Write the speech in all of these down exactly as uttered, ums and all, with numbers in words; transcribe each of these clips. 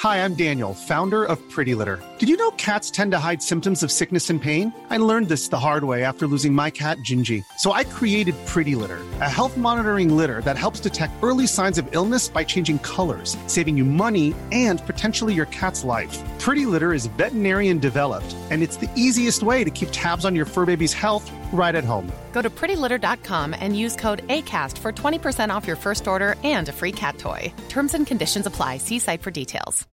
Hi, I'm Daniel, founder of Pretty Litter. Did you know cats tend to hide symptoms of sickness and pain? I learned this the hard way after losing my cat, Gingy. So I created Pretty Litter, a health monitoring litter that helps detect early signs of illness by changing colors, saving you money and potentially your cat's life. Pretty Litter is veterinarian developed, and it's the easiest way to keep tabs on your fur baby's health right at home. Go to pretty litter dot com and use code ACAST for twenty percent off your first order and a free cat toy. Terms and conditions apply. See site for details.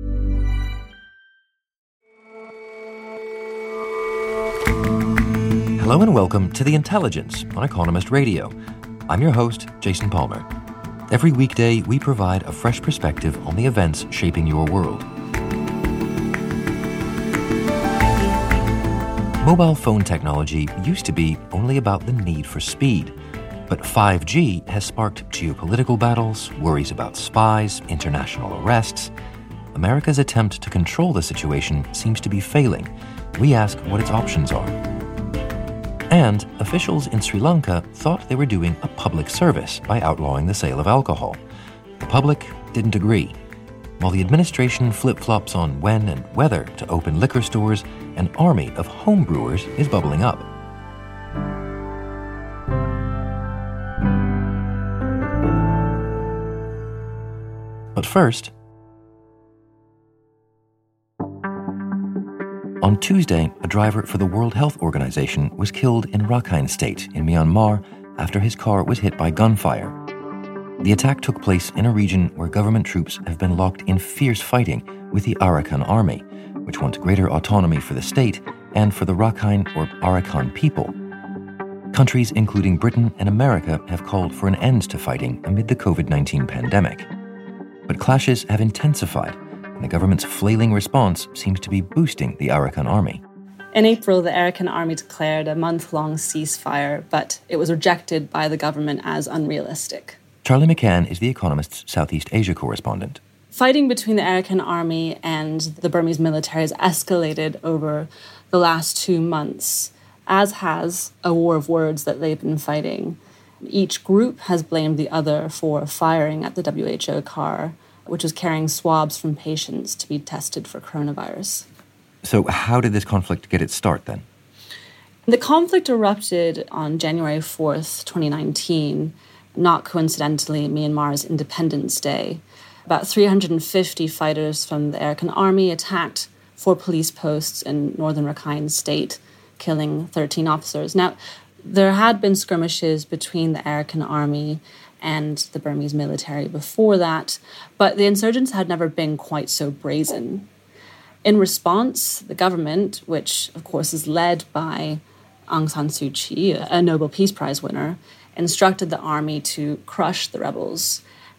Hello and welcome to The Intelligence on Economist Radio. I'm your host, Jason Palmer. Every weekday, we provide a fresh perspective on the events shaping your world. Mobile phone technology used to be only about the need for speed, but five G has sparked geopolitical battles, worries about spies, international arrests. America's attempt to control the situation seems to be failing. We ask what its options are. And officials in Sri Lanka thought they were doing a public service by outlawing the sale of alcohol. The public didn't agree. While the administration flip-flops on when and whether to open liquor stores, an army of homebrewers is bubbling up. But first, on Tuesday, a driver for the World Health Organization was killed in Rakhine State in Myanmar after his car was hit by gunfire. The attack took place in a region where government troops have been locked in fierce fighting with the Arakan Army, which want greater autonomy for the state and for the Rakhine or Arakan people. Countries including Britain and America have called for an end to fighting amid the covid nineteen pandemic. But clashes have intensified, and the government's flailing response seems to be boosting the Arakan Army. In April, the Arakan Army declared a month-long ceasefire, but it was rejected by the government as unrealistic. Charlie McCann is The Economist's Southeast Asia correspondent. Fighting between the Arakan Army and the Burmese military has escalated over the last two months, as has a war of words that they've been fighting. Each group has blamed the other for firing at the W H O car, which was carrying swabs from patients to be tested for coronavirus. So how did this conflict get its start then? The conflict erupted on January fourth, twenty nineteen, not coincidentally Myanmar's Independence Day. About three hundred fifty fighters from the Arakan Army attacked four police posts in northern Rakhine State, killing thirteen officers. Now, there had been skirmishes between the Arakan Army and the Burmese military before that, but the insurgents had never been quite so brazen. In response, the government, which of course is led by Aung San Suu Kyi, a Nobel Peace Prize winner, instructed the army to crush the rebels.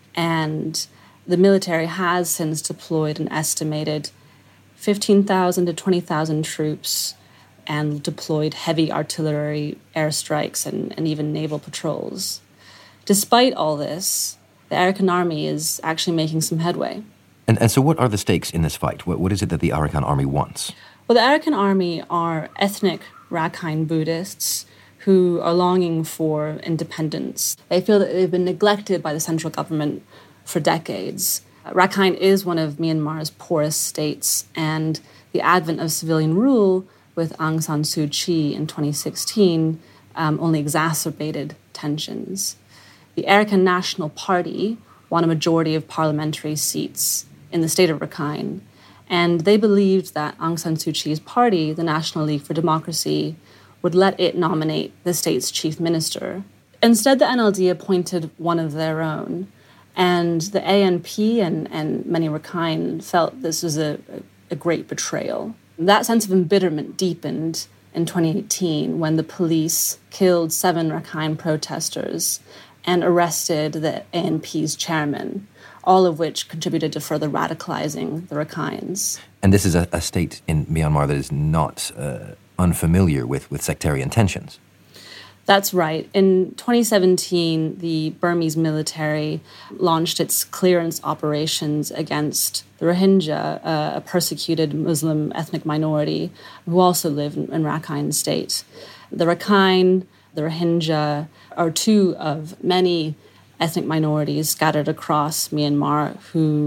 And the military has since deployed an estimated fifteen thousand to twenty thousand troops and deployed heavy artillery airstrikes and, and even naval patrols. Despite all this, the Arakan Army is actually making some headway. And, and so what are the stakes in this fight? What, what is it that the Arakan Army wants? Well, the Arakan Army are ethnic Rakhine Buddhists who are longing for independence. They feel that they've been neglected by the central government for decades. Rakhine is one of Myanmar's poorest states, and the advent of civilian rule with Aung San Suu Kyi in twenty sixteen um, only exacerbated tensions. The Arakan National Party won a majority of parliamentary seats in the state of Rakhine, and they believed that Aung San Suu Kyi's party, the National League for Democracy, would let it nominate the state's chief minister. Instead, the N L D appointed one of their own, and the A N P and, and many Rakhine felt this was a, a great betrayal. That sense of embitterment deepened in twenty eighteen when the police killed seven Rakhine protesters and arrested the A N P's chairman, all of which contributed to further radicalizing the Rakhines. And this is a, a state in Myanmar that is not uh, unfamiliar with, with sectarian tensions. That's right. In twenty seventeen, the Burmese military launched its clearance operations against the Rohingya, uh, a persecuted Muslim ethnic minority who also live in, in Rakhine State. The Rakhine, the Rohingya are two of many ethnic minorities scattered across Myanmar who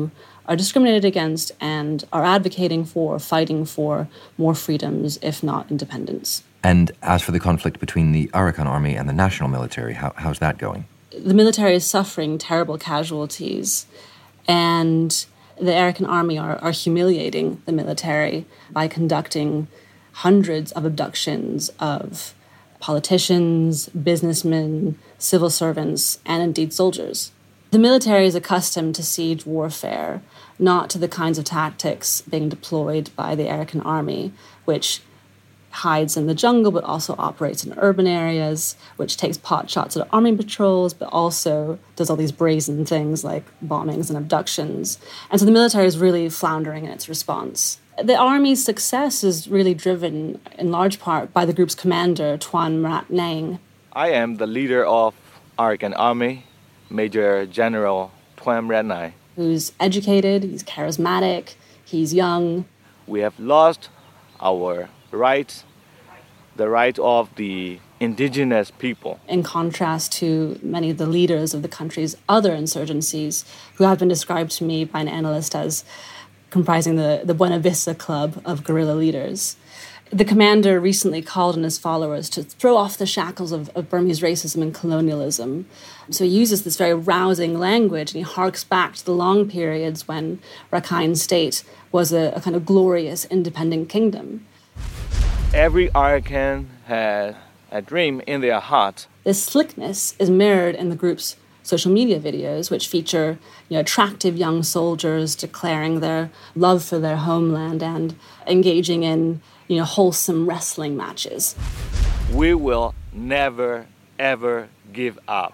are discriminated against and are advocating for, fighting for more freedoms, if not independence. And as for the conflict between the Arakan army and the national military, how, how's that going? The military is suffering terrible casualties, and the Arakan army are, are humiliating the military by conducting hundreds of abductions of politicians, businessmen, civil servants, and indeed soldiers. The military is accustomed to siege warfare, not to the kinds of tactics being deployed by the Arakan army, which hides in the jungle but also operates in urban areas, which takes pot shots at army patrols but also does all these brazen things like bombings and abductions. And so the military is really floundering in its response. The army's success is really driven in large part by the group's commander, Tuan Marat Nang. I am the leader of Arakan Army, Major General Tuan Marat Nang. Who's educated, he's charismatic, he's young. We have lost our rights, the right of the indigenous people. In contrast to many of the leaders of the country's other insurgencies, who have been described to me by an analyst as comprising the, the Buena Vista Club of guerrilla leaders. The commander recently called on his followers to throw off the shackles of, of Burmese racism and colonialism. So he uses this very rousing language, and he harks back to the long periods when Rakhine State was a, a kind of glorious independent kingdom. Every Arakan has a dream in their heart. This slickness is mirrored in the group's social media videos, which feature, you know, attractive young soldiers declaring their love for their homeland and engaging in, you know, wholesome wrestling matches. We will never, ever give up.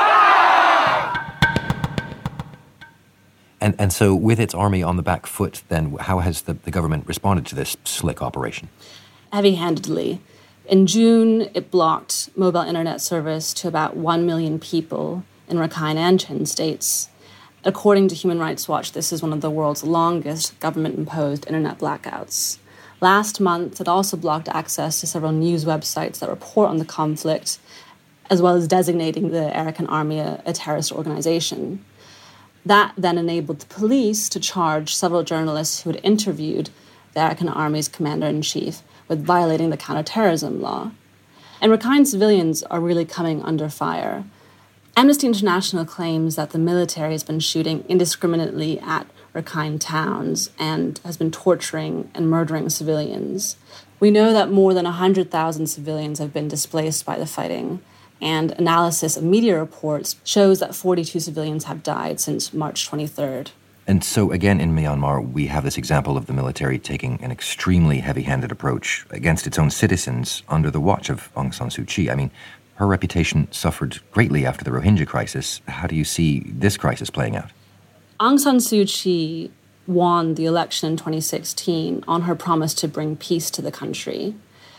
And and so with its army on the back foot, then how has the, the government responded to this slick operation? Heavy-handedly. In June, it blocked mobile internet service to about one million people in Rakhine and Chin states. According to Human Rights Watch, this is one of the world's longest government-imposed internet blackouts. Last month, it also blocked access to several news websites that report on the conflict, as well as designating the Arakan Army a, a terrorist organization. That then enabled the police to charge several journalists who had interviewed the Arakan Army's commander-in-chief with violating the counterterrorism law. And Rakhine civilians are really coming under fire. Amnesty International claims that the military has been shooting indiscriminately at Rakhine towns and has been torturing and murdering civilians. We know that more than one hundred thousand civilians have been displaced by the fighting, and analysis of media reports shows that forty-two civilians have died since March twenty-third. And so again in Myanmar, we have this example of the military taking an extremely heavy-handed approach against its own citizens under the watch of Aung San Suu Kyi. I mean, her reputation suffered greatly after the Rohingya crisis. How do you see this crisis playing out? Aung San Suu Kyi won the election in twenty sixteen on her promise to bring peace to the country.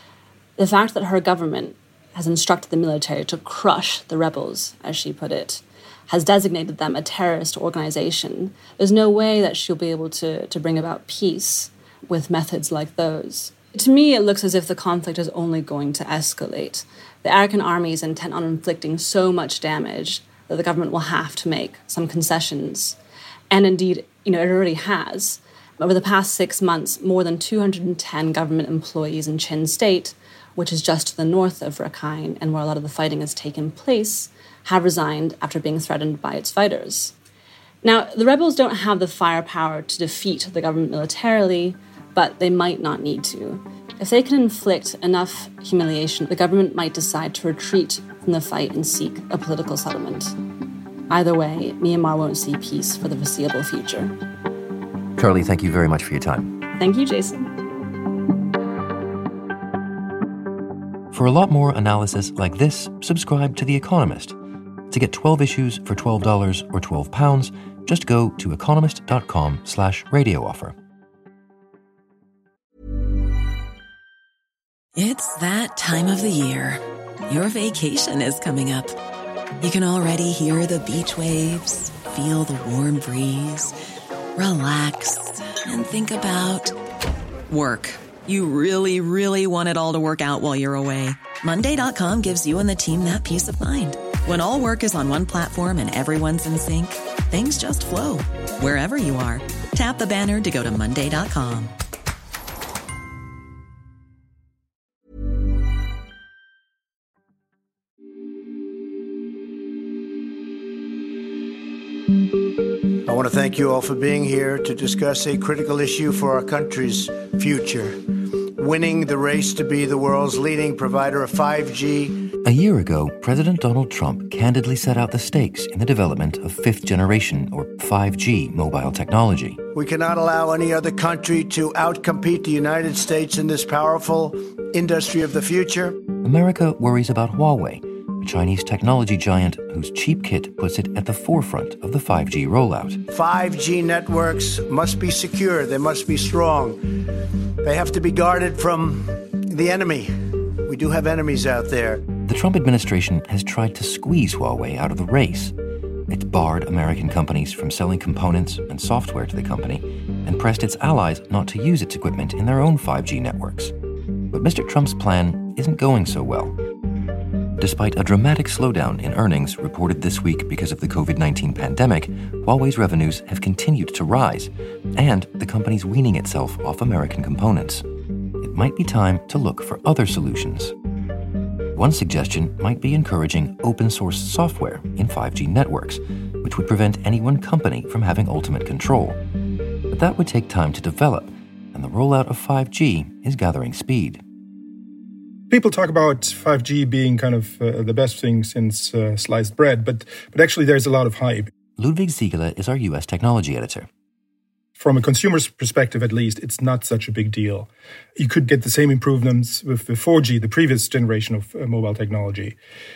The fact that her government has instructed the military to crush the rebels, as she put it, has designated them a terrorist organization, there's no way that she'll be able to, to bring about peace with methods like those. To me, it looks as if the conflict is only going to escalate. The Arakan army is intent on inflicting so much damage that the government will have to make some concessions. And indeed, you know, it already has. Over the past six months, more than two hundred ten government employees in Chin State, which is just to the north of Rakhine and where a lot of the fighting has taken place, have resigned after being threatened by its fighters. Now, the rebels don't have the firepower to defeat the government militarily, but they might not need to. If they can inflict enough humiliation, the government might decide to retreat from the fight and seek a political settlement. Either way, Myanmar won't see peace for the foreseeable future. Charlie, thank you very much for your time. Thank you, Jason. For a lot more analysis like this, subscribe to The Economist. To get twelve issues for twelve dollars or twelve pounds, just go to economist.com slash radio offer. It's that time of the year. Your vacation is coming up. You can already hear the beach waves, feel the warm breeze, relax, and think about work. You really, really want it all to work out while you're away. Monday dot com gives you and the team that peace of mind. When all work is on one platform and everyone's in sync, things just flow wherever you are. Tap the banner to go to monday dot com. I want to thank you all for being here to discuss a critical issue for our country's future. Winning the race to be the world's leading provider of five G. A year ago, President Donald Trump candidly set out the stakes in the development of fifth generation or five G mobile technology. We cannot allow any other country to outcompete the United States in this powerful industry of the future. America worries about Huawei, a Chinese technology giant whose cheap kit puts it at the forefront of the five G rollout. five G networks must be secure. They must be strong. They have to be guarded from the enemy. We do have enemies out there. The Trump administration has tried to squeeze Huawei out of the race. It's barred American companies from selling components and software to the company and pressed its allies not to use its equipment in their own five G networks. But Mister Trump's plan isn't going so well. Despite a dramatic slowdown in earnings reported this week because of the covid nineteen pandemic, Huawei's revenues have continued to rise, and the company's weaning itself off American components. It might be time to look for other solutions. One suggestion might be encouraging open-source software in five G networks, which would prevent any one company from having ultimate control. But that would take time to develop, and the rollout of five G is gathering speed. People talk about five G being kind of uh, the best thing since uh, sliced bread, but but actually there's a lot of hype. Ludwig Siegele is our U S technology editor. From a consumer's perspective, at least, it's not such a big deal. You could get the same improvements with the four G, the previous generation of uh, mobile technology.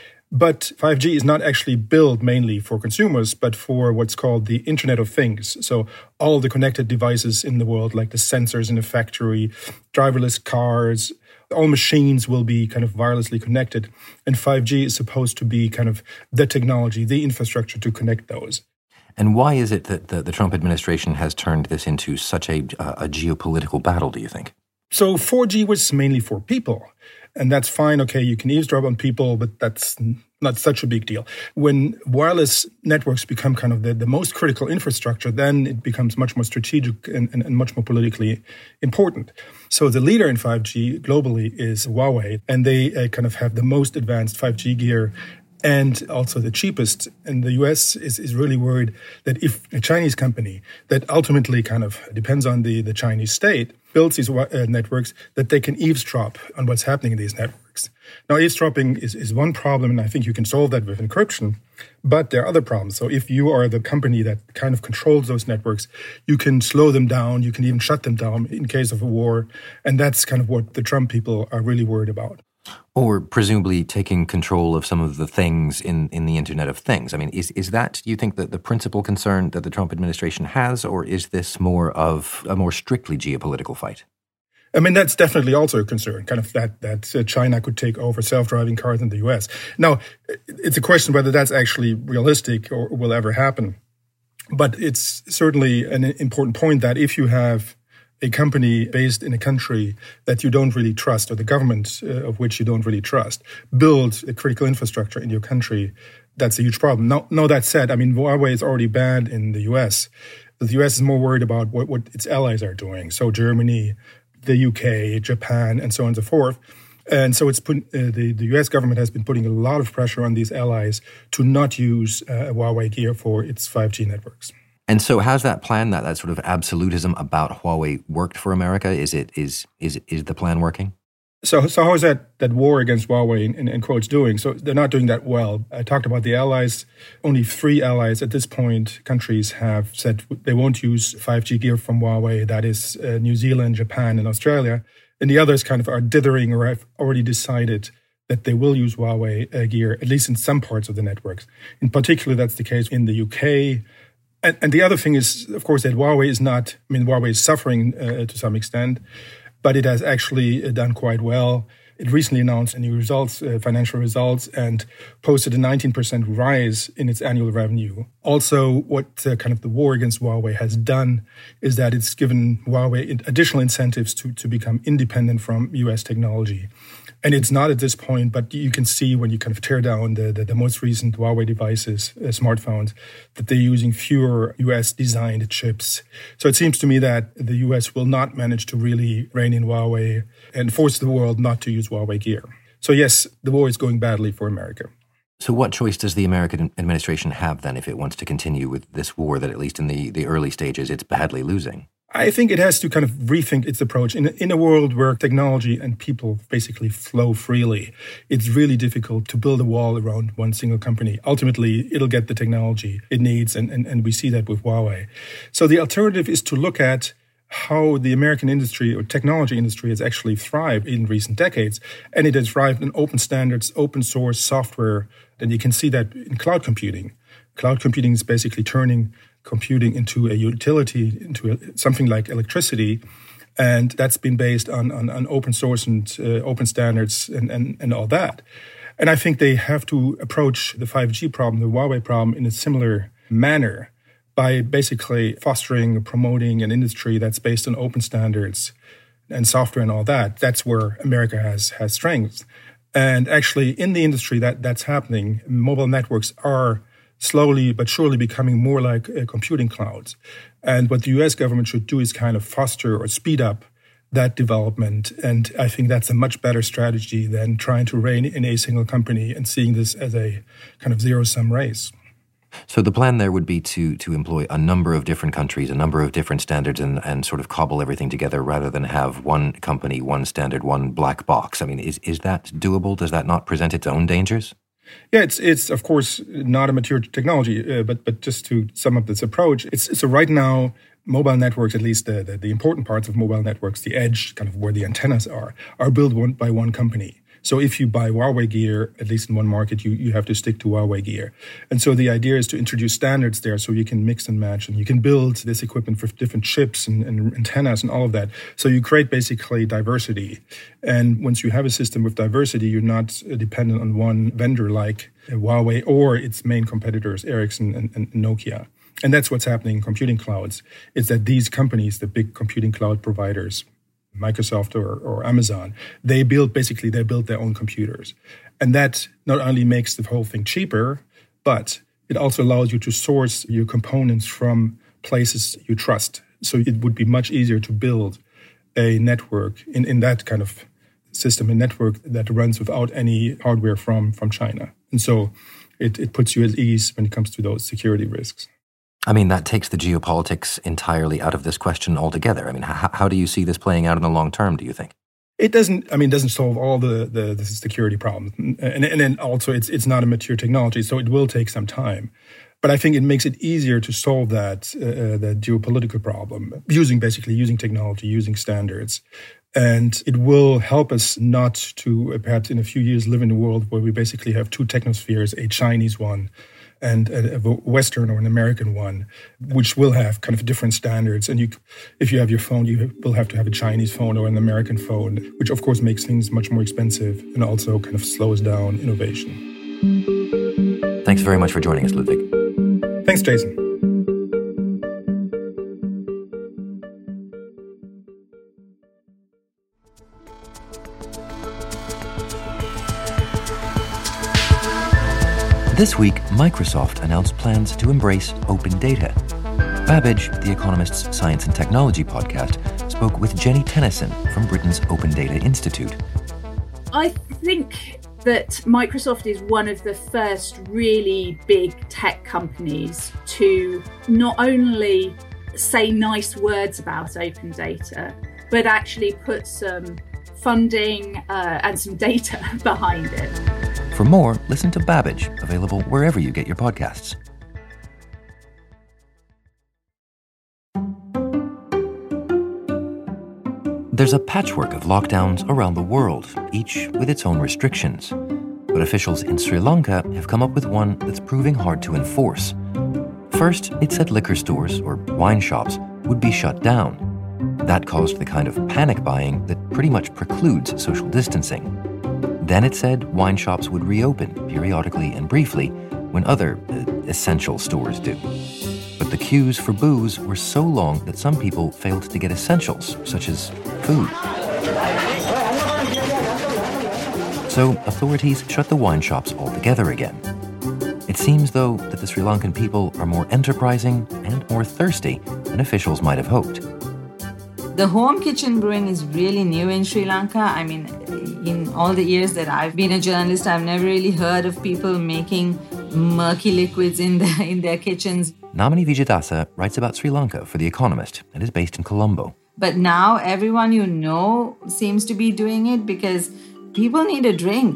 But five G is not actually built mainly for consumers, but for what's called the Internet of Things. So all the connected devices in the world, like the sensors in a factory, driverless cars, all machines will be kind of wirelessly connected. And five G is supposed to be kind of the technology, the infrastructure to connect those. And why is it that the, the Trump administration has turned this into such a, uh, a geopolitical battle, do you think? So four G was mainly for people. And that's fine. Okay, you can eavesdrop on people, but that's not such a big deal. When wireless networks become kind of the, the most critical infrastructure, then it becomes much more strategic and, and, and much more politically important. So the leader in five G globally is Huawei, and they uh, kind of have the most advanced five G gear and also the cheapest. And the U S is, is really worried that if a Chinese company that ultimately kind of depends on the, the Chinese state builds these uh, networks, that they can eavesdrop on what's happening in these networks. Now, eavesdropping is, is one problem, and I think you can solve that with encryption, but there are other problems. So if you are the company that kind of controls those networks, you can slow them down, you can even shut them down in case of a war, and that's kind of what the Trump people are really worried about. Or presumably taking control of some of the things in, in the Internet of Things. I mean, is is that, do you think, that the principal concern that the Trump administration has, or is this more of a more strictly geopolitical fight? I mean, that's definitely also a concern, kind of that that uh, China could take over self-driving cars in the U S. Now, it's a question whether that's actually realistic or will ever happen. But it's certainly an important point that if you have a company based in a country that you don't really trust, or the government uh, of which you don't really trust, build a critical infrastructure in your country, that's a huge problem. Now, now that said, I mean, Huawei is already banned in the U S. The U S is more worried about what, what its allies are doing. So Germany, the U K, Japan, and so on and so forth. And so it's put, uh, the, the U S government has been putting a lot of pressure on these allies to not use uh, Huawei gear for its five G networks. And so how's that plan, that, that sort of absolutism about Huawei worked for America? Is it is is is the plan working? So so how is that, that war against Huawei, in, in quotes, doing? So they're not doing that well. I talked about the allies. Only three allies at this point, countries have said they won't use five G gear from Huawei. That is uh, New Zealand, Japan, and Australia. And the others kind of are dithering or have already decided that they will use Huawei uh, gear, at least in some parts of the networks. In particular, that's the case in the U K. And, and the other thing is, of course, that Huawei is not, I mean, Huawei is suffering uh, to some extent, but it has actually done quite well. It recently announced new results, uh, financial results, and posted a nineteen percent rise in its annual revenue. Also, what uh, kind of the war against Huawei has done is that it's given Huawei additional incentives to, to become independent from U S technology. And it's not at this point, but you can see when you kind of tear down the, the, the most recent Huawei devices, uh, smartphones, that they're using fewer U S-designed chips. So it seems to me that the U S will not manage to really rein in Huawei and force the world not to use Huawei gear. So yes, the war is going badly for America. So what choice does the American administration have then if it wants to continue with this war that, at least in the, the early stages, it's badly losing? I think it has to kind of rethink its approach. In, in a world where technology and people basically flow freely, it's really difficult to build a wall around one single company. Ultimately, it'll get the technology it needs, and, and, and we see that with Huawei. So the alternative is to look at how the American industry or technology industry has actually thrived in recent decades. And it has thrived in open standards, open source software. And you can see that in cloud computing. Cloud computing is basically turning computing into a utility, into a, something like electricity. And that's been based on, on, on open source and uh, open standards and, and, and all that. And I think they have to approach the five G problem, the Huawei problem, in a similar manner by basically fostering, promoting an industry that's based on open standards and software and all that. That's where America has, has strengths. And actually, in the industry that, that's happening, mobile networks are slowly but surely becoming more like uh, computing clouds. And what the U S government should do is kind of foster or speed up that development. And I think that's a much better strategy than trying to rein in a single company and seeing this as a kind of zero-sum race. So the plan there would be to to employ a number of different countries, a number of different standards, and, and sort of cobble everything together rather than have one company, one standard, one black box. I mean, is, is that doable? Does that not present its own dangers? Yeah, it's it's of course not a mature technology, uh, but but just to sum up this approach, it's so right now mobile networks, at least the, the the important parts of mobile networks, the edge, kind of where the antennas are, are built one, by one company. So if you buy Huawei gear, at least in one market, you, you have to stick to Huawei gear. And so the idea is to introduce standards there so you can mix and match and you can build this equipment for different chips and, and antennas and all of that. So you create basically diversity. And once you have a system with diversity, you're not dependent on one vendor like Huawei or its main competitors, Ericsson and, and Nokia. And that's what's happening in computing clouds. It's that these companies, the big computing cloud providers, Microsoft or, or Amazon, they build, basically, they build their own computers. And that not only makes the whole thing cheaper, but it also allows you to source your components from places you trust. So it would be much easier to build a network in, in that kind of system, a network that runs without any hardware from, from China. And so it, it puts you at ease when it comes to those security risks. I mean, that takes the geopolitics entirely out of this question altogether. I mean, how, how do you see this playing out in the long term, do you think? It doesn't, I mean, it doesn't solve all the, the, the security problems. And, and then also, it's it's not a mature technology, so it will take some time. But I think it makes it easier to solve that, uh, the geopolitical problem, using basically using technology, using standards. And it will help us not to, uh, perhaps in a few years, live in a world where we basically have two technospheres, a Chinese one and a Western or an American one, which will have kind of different standards. And you, if you have your phone, you will have to have a Chinese phone or an American phone, which of course makes things much more expensive and also kind of slows down innovation. Thanks very much for joining us, Ludwig. Thanks, Jason. This week, Microsoft announced plans to embrace open data. Babbage, The Economist's science and technology podcast, spoke with Jenny Tennyson from Britain's Open Data Institute. I think that Microsoft is one of the first really big tech companies to not only say nice words about open data, but actually put some funding uh, and some data behind it. For more, listen to Babbage, available wherever you get your podcasts. There's a patchwork of lockdowns around the world, each with its own restrictions. But officials in Sri Lanka have come up with one that's proving hard to enforce. First, it said liquor stores, or wine shops, would be shut down. That caused the kind of panic buying that pretty much precludes social distancing. Then it said wine shops would reopen periodically and briefly when other uh, essential stores do. But the queues for booze were so long that some people failed to get essentials, such as food. So authorities shut the wine shops altogether again. It seems, though, that the Sri Lankan people are more enterprising and more thirsty than officials might have hoped. The home kitchen brewing is really new in Sri Lanka. I mean, in all the years that I've been a journalist, I've never really heard of people making murky liquids in their, in their kitchens. Namani Vijayadasa writes about Sri Lanka for The Economist and is based in Colombo. But now everyone you know seems to be doing it because people need a drink.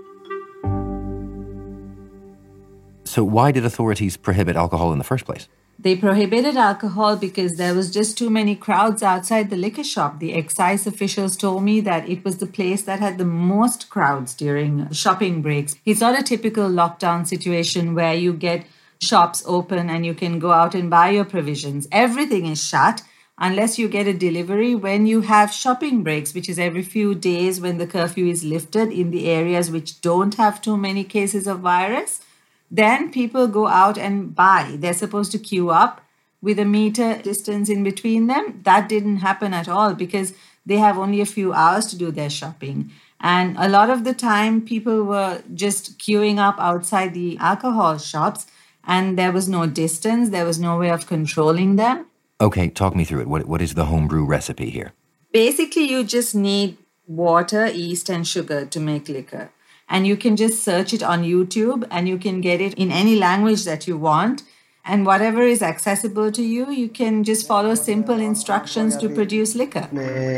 So why did authorities prohibit alcohol in the first place? They prohibited alcohol because there was just too many crowds outside the liquor shop. The excise officials told me that it was the place that had the most crowds during shopping breaks. It's not a typical lockdown situation where you get shops open and you can go out and buy your provisions. Everything is shut unless you get a delivery when you have shopping breaks, which is every few days when the curfew is lifted in the areas which don't have too many cases of virus. Then people go out and buy. They're supposed to queue up with a meter distance in between them. That didn't happen at all because they have only a few hours to do their shopping. And a lot of the time, people were just queuing up outside the alcohol shops and there was no distance. There was no way of controlling them. Okay, talk me through it. What, what is the homebrew recipe here? Basically, you just need water, yeast, and sugar to make liquor. And you can just search it on YouTube and you can get it in any language that you want. And whatever is accessible to you, you can just follow simple instructions to produce liquor.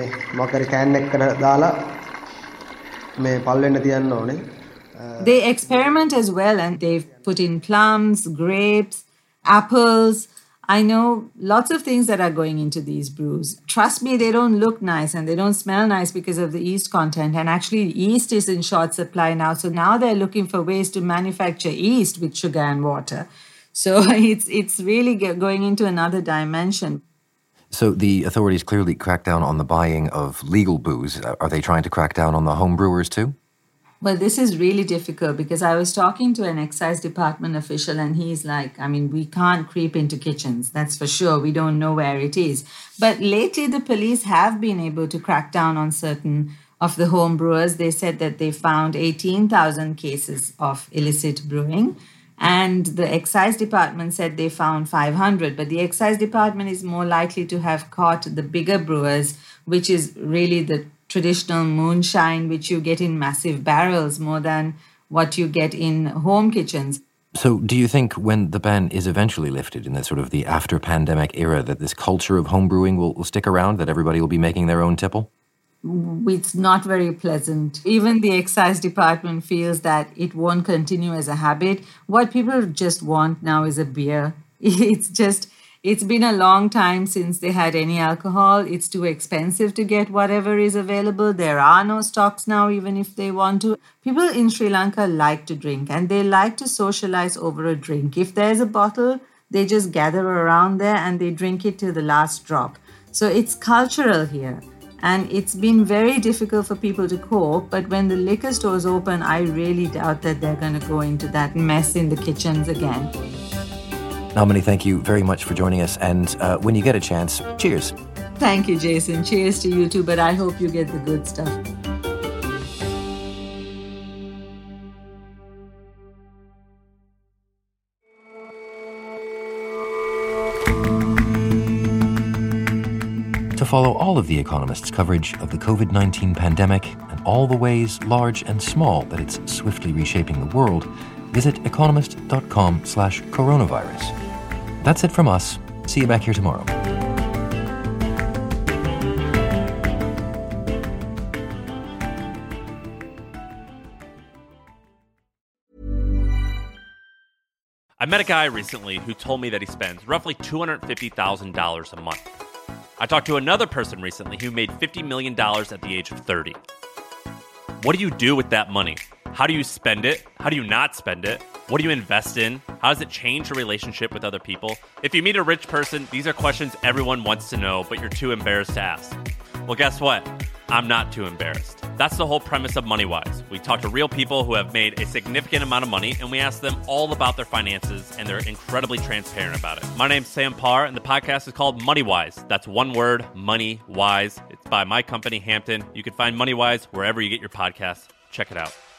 They experiment as well and they've put in plums, grapes, apples. I know lots of things that are going into these brews. Trust me, they don't look nice and they don't smell nice because of the yeast content. And actually, yeast is in short supply now. So now they're looking for ways to manufacture yeast with sugar and water. So it's it's really going into another dimension. So the authorities clearly cracked down on the buying of legal booze. Are they trying to crack down on the home brewers too? Well, this is really difficult because I was talking to an excise department official and he's like, I mean, we can't creep into kitchens. That's for sure. We don't know where it is. But lately, the police have been able to crack down on certain of the home brewers. They said that they found eighteen thousand cases of illicit brewing. And the excise department said they found five hundred. But the excise department is more likely to have caught the bigger brewers, which is really the traditional moonshine, which you get in massive barrels more than what you get in home kitchens. So do you think when the ban is eventually lifted in the sort of the after-pandemic era that this culture of homebrewing will, will stick around, that everybody will be making their own tipple? It's not very pleasant. Even the excise department feels that it won't continue as a habit. What people just want now is a beer. It's just... It's been a long time since they had any alcohol. It's too expensive to get whatever is available. There are no stocks now, even if they want to. People in Sri Lanka like to drink and they like to socialize over a drink. If there's a bottle, they just gather around there and they drink it to the last drop. So it's cultural here. And it's been very difficult for people to cope. But when the liquor stores open, I really doubt that they're going to go into that mess in the kitchens again. Namani, thank you very much for joining us. And uh, when you get a chance, cheers. Thank you, Jason. Cheers to you too, but I hope you get the good stuff. To follow all of The Economist's coverage of the covid nineteen pandemic and all the ways, large and small, that it's swiftly reshaping the world, visit economist.com slash coronavirus. That's it from us. See you back here tomorrow. I met a guy recently who told me that he spends roughly two hundred fifty thousand dollars a month. I talked to another person recently who made fifty million dollars at the age of thirty. What do you do with that money? How do you spend it? How do you not spend it? What do you invest in? How does it change your relationship with other people? If you meet a rich person, these are questions everyone wants to know, but you're too embarrassed to ask. Well, guess what? I'm not too embarrassed. That's the whole premise of MoneyWise. We talk to real people who have made a significant amount of money, and we ask them all about their finances, and they're incredibly transparent about it. My name's Sam Parr, and the podcast is called MoneyWise. That's one word, MoneyWise. It's by my company, Hampton. You can find MoneyWise wherever you get your podcasts. Check it out.